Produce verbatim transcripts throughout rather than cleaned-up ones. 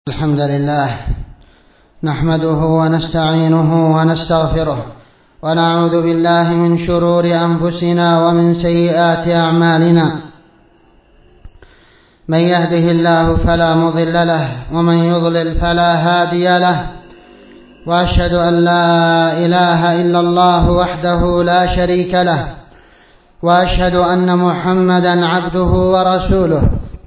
الحمد لله نحمده ونستعينه ونستغفره ونعوذ بالله من شرور أنفسنا ومن سيئات أعمالنا. من يهده الله فلا مضل له ومن يضلل فلا هادي له، وأشهد أن لا إله إلا الله وحده لا شريك له، وأشهد أن محمدا عبده ورسوله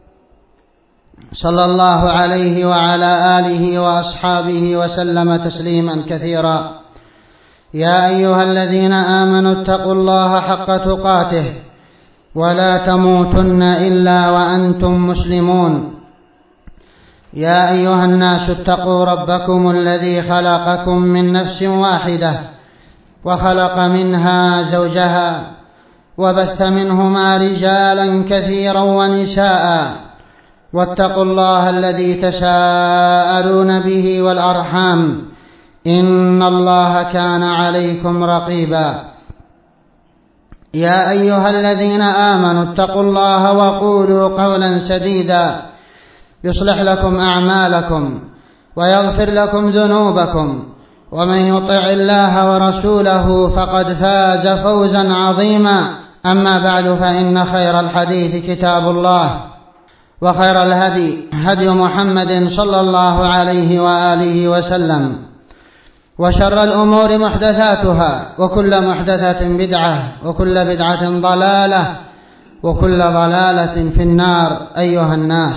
صلى الله عليه وعلى آله وأصحابه وسلم تسليما كثيرا. يا أيها الذين آمنوا اتقوا الله حق تقاته ولا تموتن إلا وأنتم مسلمون. يا أيها الناس اتقوا ربكم الذي خلقكم من نفس واحدة وخلق منها زوجها وبث منهما رجالا كثيرا ونساء، واتقوا الله الذي تساءلون به والأرحام إن الله كان عليكم رقيبا. يا أيها الذين آمنوا اتقوا الله وقولوا قولا سديدا يصلح لكم أعمالكم ويغفر لكم ذنوبكم، ومن يطع الله ورسوله فقد فاز فوزا عظيما. أما بعد، فإن خير الحديث كتاب الله، وخير الهدي هدي محمد صلى الله عليه وآله وسلم، وشر الأمور محدثاتها، وكل محدثة بدعة، وكل بدعة ضلالة، وكل ضلالة في النار. أيها الناس،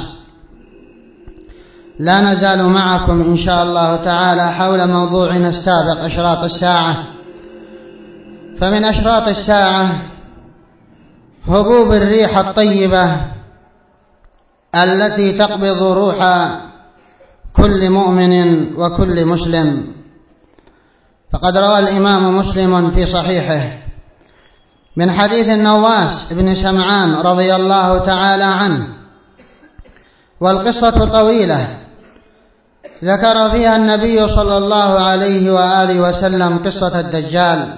لا نزال معكم إن شاء الله تعالى حول موضوعنا السابق، أشراط الساعة. فمن أشراط الساعة هبوب الريح الطيبة التي تقبض روح كل مؤمن وكل مسلم. فقد روى الإمام مسلم في صحيحه من حديث النواس بن سمعان رضي الله تعالى عنه، والقصة طويلة ذكر فيها النبي صلى الله عليه وآله وسلم قصة الدجال،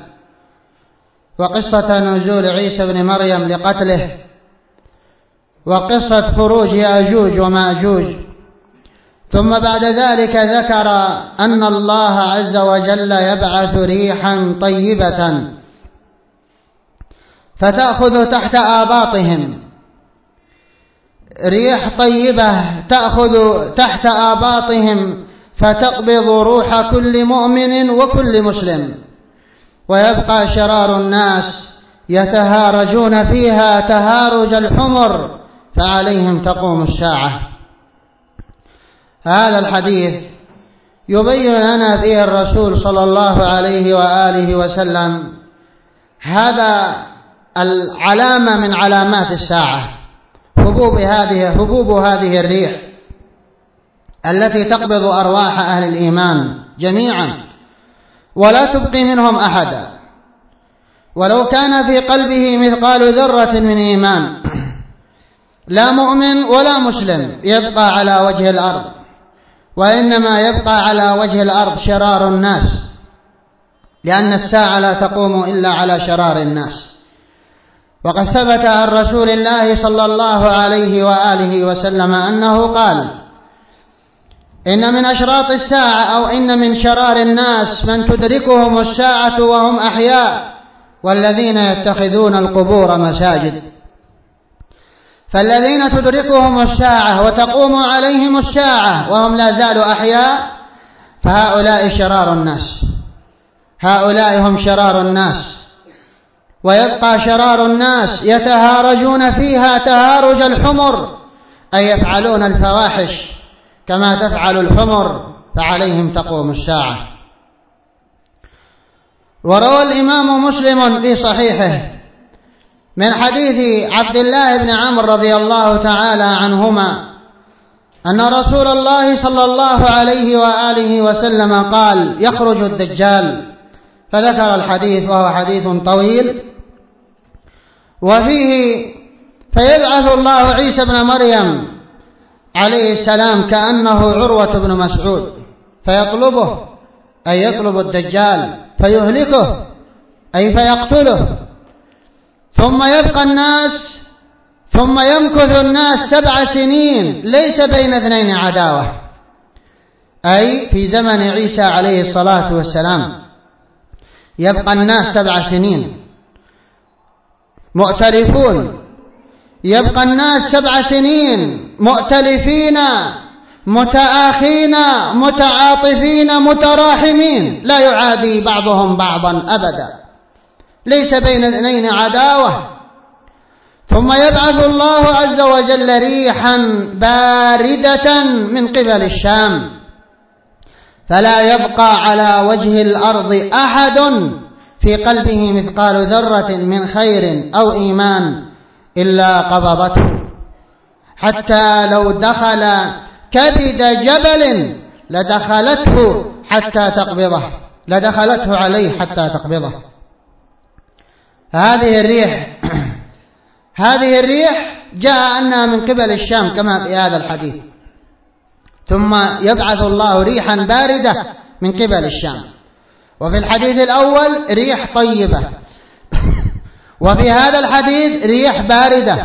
وقصة نزول عيسى بن مريم لقتله، وقصة خروج يأجوج ومأجوج. ثم بعد ذلك ذكر أن الله عز وجل يبعث ريحا طيبة فتأخذ تحت آباطهم، ريح طيبة تأخذ تحت آباطهم فتقبض روح كل مؤمن وكل مسلم، ويبقى شرار الناس يتهارجون فيها تهارج الحمر، فعليهم تقوم الساعة. هذا الحديث يبين لنا فيه الرسول صلى الله عليه وآله وسلم هذا العلامة من علامات الساعة، هبوب هذه هبوب هذه الريح التي تقبض أرواح أهل الإيمان جميعا، ولا تبقي منهم أحدا، ولو كان في قلبه مثقال ذرة من إيمان، لا مؤمن ولا مسلم يبقى على وجه الأرض، وإنما يبقى على وجه الأرض شرار الناس، لأن الساعة لا تقوم إلا على شرار الناس. وقد ثبت عن رسول الله صلى الله عليه وآله وسلم أنه قال: إن من أشراط الساعة أو إن من شرار الناس من تدركهم الساعة وهم أحياء، والذين يتخذون القبور مساجد. فالذين تدركهم الساعة وتقوم عليهم الساعة وهم لا زالوا أحياء، فهؤلاء شرار الناس، هؤلاء هم شرار الناس. ويبقى شرار الناس يتهارجون فيها تهارج الحمر، أي يفعلون الفواحش كما تفعل الحمر، فعليهم تقوم الساعة. وروى الإمام مسلم في صحيحه من حديث عبد الله بن عمرو رضي الله تعالى عنهما أن رسول الله صلى الله عليه وآله وسلم قال: يخرج الدجال، فذكر الحديث، وهو حديث طويل، وفيه: فيبعث الله عيسى بن مريم عليه السلام كأنه عروة بن مسعود فيطلبه، أي يطلب الدجال فيهلكه، أي فيقتله. ثم يبقى الناس ثم يمكث الناس سبع سنين ليس بين اثنين عداوة، أي في زمن عيسى عليه الصلاة والسلام، يبقى الناس سبع سنين مؤتلفون، يبقى الناس سبع سنين مؤتلفين متآخين متعاطفين متراحمين، لا يعادي بعضهم بعضا أبدا، ليس بين الاثنين عداوة. ثم يبعث الله عز وجل ريحا باردة من قبل الشام، فلا يبقى على وجه الأرض أحد في قلبه مثقال ذرة من خير أو إيمان إلا قبضته، حتى لو دخل كبد جبل لدخلته حتى تقبضه، لدخلته عليه حتى تقبضه. هذه الريح هذه الريح جاء أنها من قبل الشام كما في هذا الحديث. ثم يبعث الله ريحا باردة من قبل الشام، وفي الحديث الأول ريح طيبة، وفي هذا الحديث ريح باردة،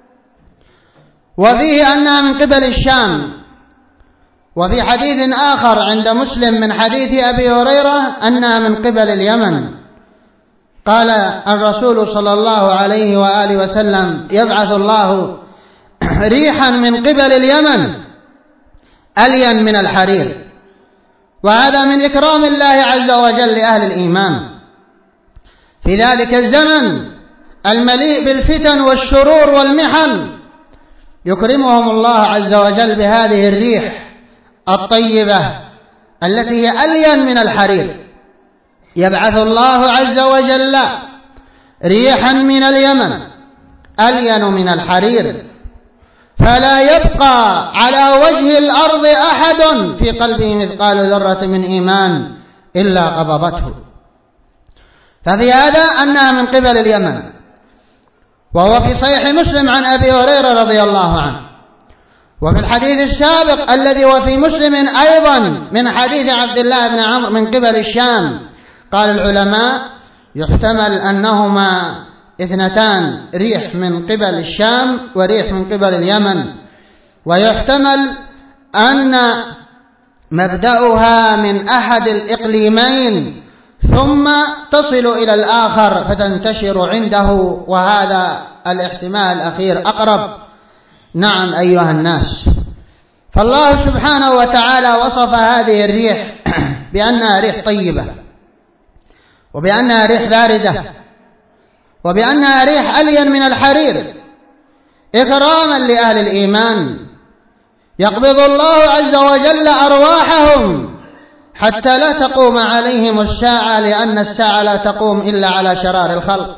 وفيه أنها من قبل الشام. وفي حديث آخر عند مسلم من حديث أبي هريرة أنها من قبل اليمن. قال الرسول صلى الله عليه وآله وسلم: يبعث الله ريحا من قبل اليمن ألين من الحرير. وهذا من إكرام الله عز وجل لأهل الإيمان في ذلك الزمن المليء بالفتن والشرور والمحن، يكرمهم الله عز وجل بهذه الريح الطيبة التي هي ألين من الحرير. يبعث الله عز وجل ريحا من اليمن ألين من الحرير، فلا يبقى على وجه الأرض أحد في قلبه مثقال ذرة من إيمان إلا قبضته. ففي هذا أنها من قبل اليمن. وهو في صحيح مسلم عن أبي هريرة رضي الله عنه. وفي الحديث السابق الذي هو في مسلم أيضا من حديث عبد الله بن عمرو من قبل الشام، قال العلماء يحتمل أنهما اثنتان، ريح من قبل الشام وريح من قبل اليمن، ويحتمل أن مبدأها من أحد الإقليمين ثم تصل إلى الآخر فتنتشر عنده، وهذا الاحتمال الأخير أقرب. نعم أيها الناس، فالله سبحانه وتعالى وصف هذه الريح بأنها ريح طيبة، وبأنها ريح باردة، وبأنها ريح ألين من الحرير، إكراما لأهل الإيمان. يقبض الله عز وجل أرواحهم حتى لا تقوم عليهم الساعة، لأن الساعة لا تقوم إلا على شرار الخلق.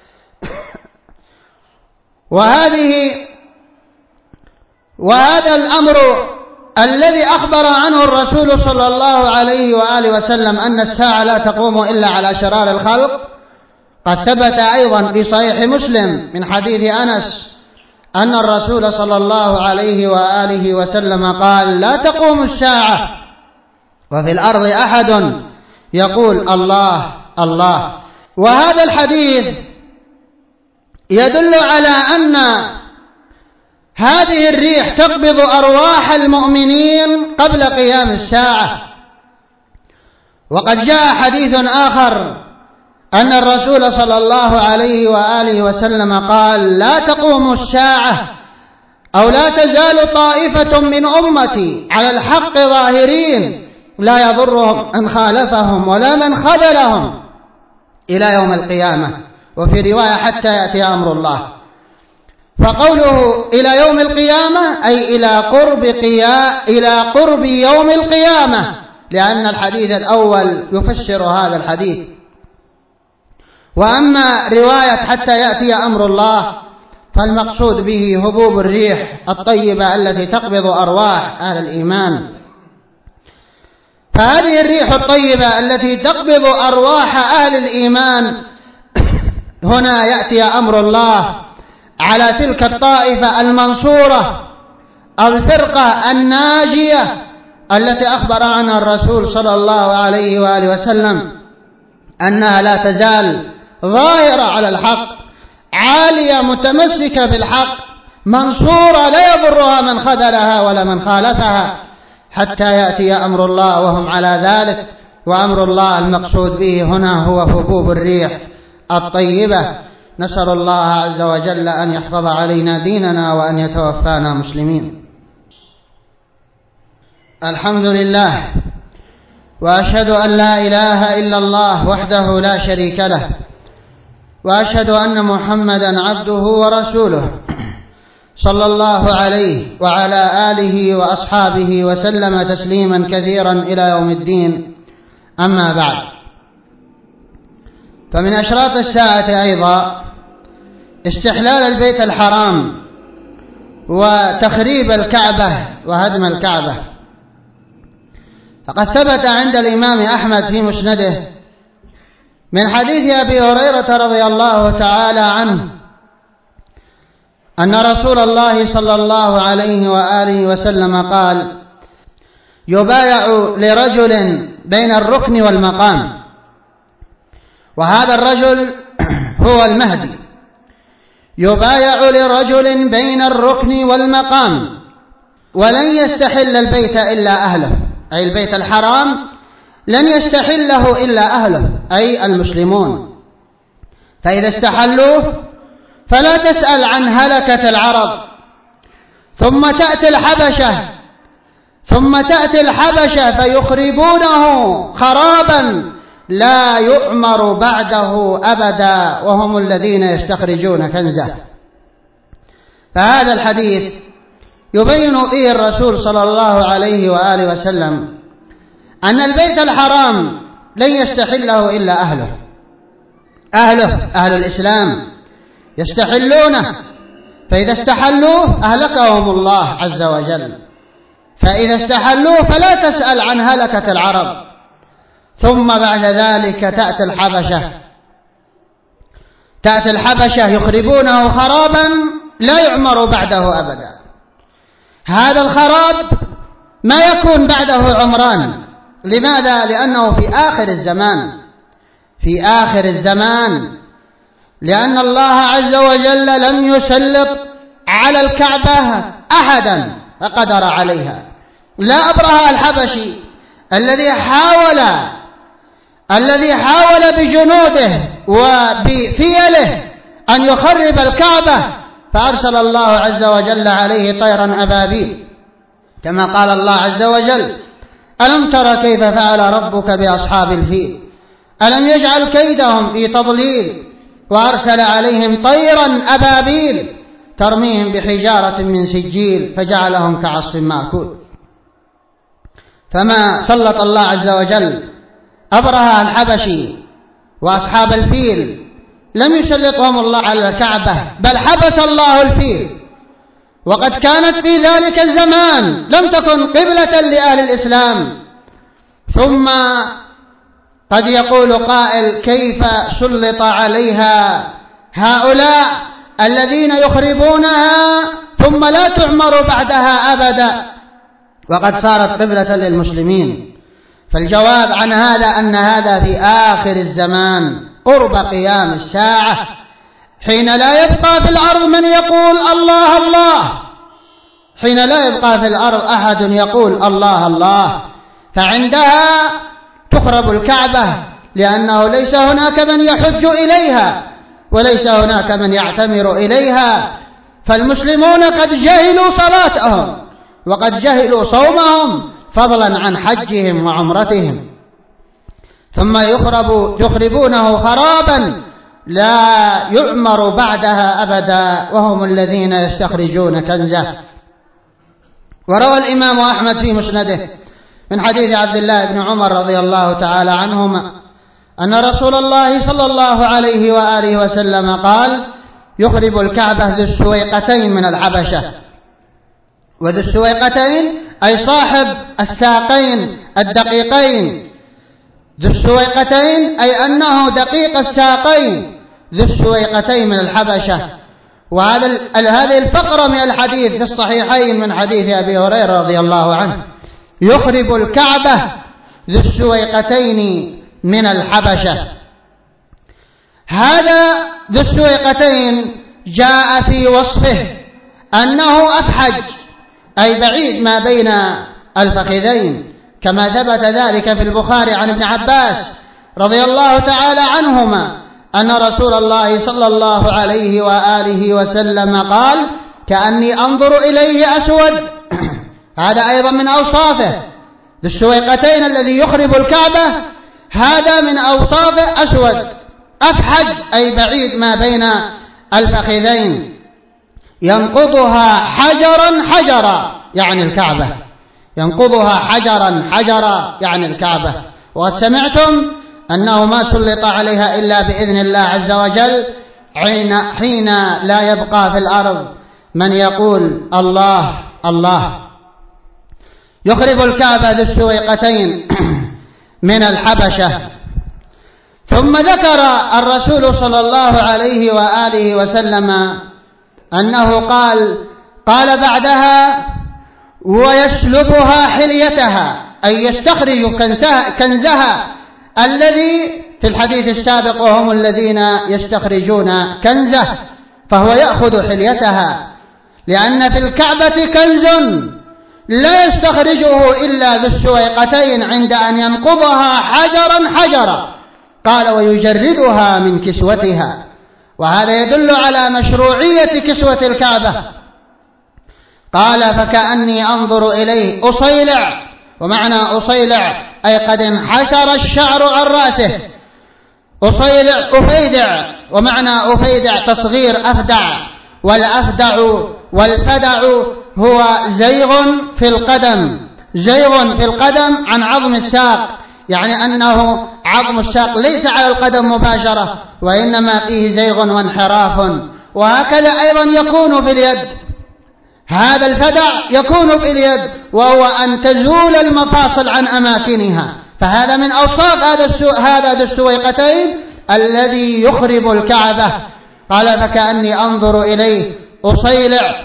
وهذه وهذا الأمر الذي أخبر عنه الرسول صلى الله عليه وآله وسلم أن الساعة لا تقوم إلا على شرار الخلق، قد ثبت أيضا في صحيح مسلم من حديث أنس أن الرسول صلى الله عليه وآله وسلم قال: لا تقوم الساعة وفي الأرض أحد يقول الله الله. وهذا الحديث يدل على أن هذه الريح تقبض أرواح المؤمنين قبل قيام الساعة. وقد جاء حديث آخر أن الرسول صلى الله عليه وآله وسلم قال: لا تقوم الساعة أو لا تزال طائفة من أمتي على الحق ظاهرين لا يضرهم من خالفهم ولا من خذلهم إلى يوم القيامة. وفي رواية حتى يأتي أمر الله. فقوله إلى يوم القيامة أي إلى قرب قيا إلى قرب يوم القيامة، لأن الحديث الأول يفسر هذا الحديث. وأما رواية حتى يأتي أمر الله فالمقصود به هبوب الريح الطيبة التي تقبض أرواح أهل الإيمان. فهذه الريح الطيبة التي تقبض أرواح أهل الإيمان هنا يأتي أمر الله على تلك الطائفة المنصورة، الفرقة الناجية التي أخبر عنها الرسول صلى الله عليه وآله وسلم أنها لا تزال ظاهرة على الحق، عالية متمسكة بالحق، منصورة لا يضرها من خذلها ولا من خالفها حتى يأتي أمر الله وهم على ذلك. وأمر الله المقصود به هنا هو هبوب الريح الطيبة. نسأل الله عز وجل أن يحفظ علينا ديننا وأن يتوفانا مسلمين. الحمد لله، وأشهد أن لا إله إلا الله وحده لا شريك له، وأشهد أن محمدا عبده ورسوله صلى الله عليه وعلى آله وأصحابه وسلم تسليما كثيرا إلى يوم الدين. أما بعد، فمن أشراط الساعة أيضا استحلال البيت الحرام وتخريب الكعبة وهدم الكعبة. فقد ثبت عند الإمام أحمد في مسنده من حديث أبي هريرة رضي الله تعالى عنه أن رسول الله صلى الله عليه وآله وسلم قال: يبايع لرجل بين الركن والمقام، وهذا الرجل هو المهدي. يبايع لرجل بين الركن والمقام ولن يستحل البيت إلا أهله، أي البيت الحرام لن يستحله إلا أهله أي المسلمون. فإذا استحلوه فلا تسأل عن هلكة العرب، ثم تأتي الحبشة ثم تأتي الحبشة فيخربونه خرابا لا يؤمر بعده أبدا، وهم الذين يستخرجون كنزه. فهذا الحديث يبين فيه الرسول صلى الله عليه وآله وسلم أن البيت الحرام لن يستحله إلا أهله أهله أهل الإسلام يستحلونه، فإذا استحلوه أهلكهم الله عز وجل. فإذا استحلوه فلا تسأل عن هلكة العرب. ثم بعد ذلك تأتي الحبشة تأتي الحبشة يخربونه خرابا لا يعمر بعده أبدا. هذا الخراب ما يكون بعده عمران. لماذا؟ لأنه في آخر الزمان في آخر الزمان لأن الله عز وجل لم يسلط على الكعبة أحدا فقدر عليها. لا أبرهة الحبشي الذي حاول الذي حاول بجنوده وبفيله أن يخرب الكعبة، فأرسل الله عز وجل عليه طيرا أبابيل، كما قال الله عز وجل: ألم تر كيف فعل ربك بأصحاب الفيل ألم يجعل كيدهم في تضليل وأرسل عليهم طيرا أبابيل ترميهم بحجارة من سجيل فجعلهم كعصف مأكول. فما سلط الله عز وجل أبرهة الحبشي وأصحاب الفيل لم يسلطهم الله على الكعبة، بل حبس الله الفيل. وقد كانت في ذلك الزمان لم تكن قبلة لأهل الإسلام. ثم قد يقول قائل: كيف سلط عليها هؤلاء الذين يخربونها ثم لا تعمر بعدها أبدا وقد صارت قبلة للمسلمين؟ فالجواب عن هذا أن هذا في آخر الزمان قرب قيام الساعة، حين لا يبقى في الأرض من يقول الله الله، حين لا يبقى في الأرض أحد يقول الله الله، فعندها تخرب الكعبة، لأنه ليس هناك من يحج إليها وليس هناك من يعتمر إليها. فالمسلمون قد جهلوا صلاتهم وقد جهلوا صومهم فضلا عن حجهم وعمرتهم، ثم يخرب يخربونه خرابا لا يعمر بعدها أبدا، وهم الذين يستخرجون كنزه. وروى الإمام أحمد في مسنده من حديث عبد الله بن عمر رضي الله تعالى عنهما أن رسول الله صلى الله عليه وآله وسلم قال: يخرب الكعبة ذو السويقتين من الحبشة. وذو السويقتين أي صاحب الساقين الدقيقين، ذو السويقتين أي أنه دقيق الساقين، ذو السويقتين من الحبشة. وهذا هذه الفقرة من الحديث في الصحيحين من حديث أبي هريرة رضي الله عنه: يخرب الكعبة ذو السويقتين من الحبشة. هذا ذو السويقتين جاء في وصفه أنه أفحج، أي بعيد ما بين الفخذين، كما ثبت ذلك في البخاري عن ابن عباس رضي الله تعالى عنهما أن رسول الله صلى الله عليه وآله وسلم قال: كأني أنظر إليه أسود. هذا أيضا من أوصافه، ذو السويقتين الذي يخرب الكعبة، هذا من أوصافه أسود أفحج، أي بعيد ما بين الفخذين، ينقضها حجرا حجرا يعني الكعبة، ينقضها حجرا حجرا يعني الكعبة. وقد سمعتم أنه ما سلط عليها إلا بإذن الله عز وجل، حين لا يبقى في الأرض من يقول الله الله. يخرب الكعبة ذو السويقتين من الحبشة. ثم ذكر الرسول صلى الله عليه وآله وسلم أنه قال قال بعدها: ويسلبها حليتها، أي يستخرج كنزها, كنزها الذي في الحديث السابق وهم الذين يستخرجون كنزه، فهو يأخذ حليتها، لأن في الكعبة كنز لا يستخرجه إلا ذو السويقتين عند أن ينقضها حجرا حجرا. قال: ويجردها من كسوتها. وهذا يدل على مشروعية كسوة الكعبة. قال: فكأني أنظر إليه أصيلع، ومعنى أصيلع أي قد انحسر الشعر عن رأسه، أصيلع أفيدع، ومعنى أفيدع تصغير أفدع، والأفدع والفدع هو زيغ في القدم، زيغ في القدم عن عظم الساق، يعني أنه عظم الساق ليس على القدم مباشرة، وإنما فيه زيغ وانحراف. وهكذا أيضا يكون في اليد، هذا الفدع يكون في اليد، وهو أن تزول المفاصل عن أماكنها. فهذا من أوصاف هذا ذو السويقتين الذي يخرب الكعبة. قال: فكأني أنظر إليه أصيلع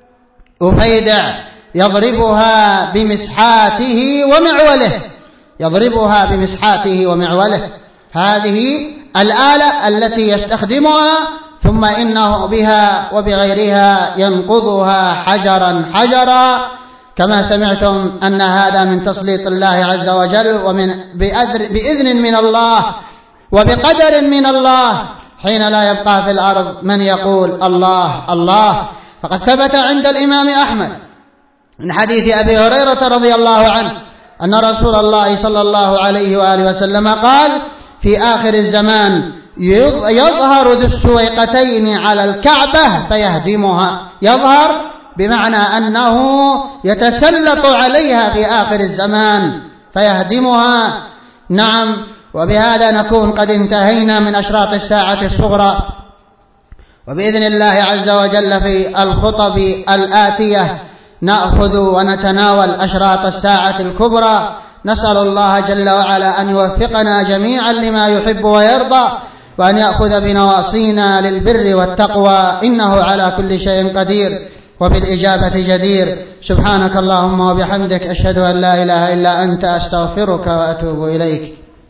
أفيدع، يضربها بمسحاته ومعوله، يضربها بمسحاته ومعوله. هذه الآلة التي يستخدمها، ثم إنه بها وبغيرها ينقضها حجرا حجرا، كما سمعتم أن هذا من تسليط الله عز وجل، ومن بإذن من الله وبقدر من الله، حين لا يبقى في الأرض من يقول الله الله. فقد ثبت عند الإمام أحمد من حديث أبي هريرة رضي الله عنه أن رسول الله صلى الله عليه وآله وسلم قال: في آخر الزمان يظهر ذو السويقتين على الكعبة فيهدمها. يظهر بمعنى أنه يتسلط عليها في آخر الزمان فيهدمها. نعم. وبهذا نكون قد انتهينا من أشراط الساعة الصغرى، وبإذن الله عز وجل في الخطب الآتية نأخذ ونتناول أشراط الساعة الكبرى. نسأل الله جل وعلا أن يوفقنا جميعا لما يحب ويرضى، وأن يأخذ بنواصينا للبر والتقوى، إنه على كل شيء قدير وبالإجابة جدير. سبحانك اللهم وبحمدك، أشهد أن لا إله إلا أنت، أستغفرك وأتوب إليك.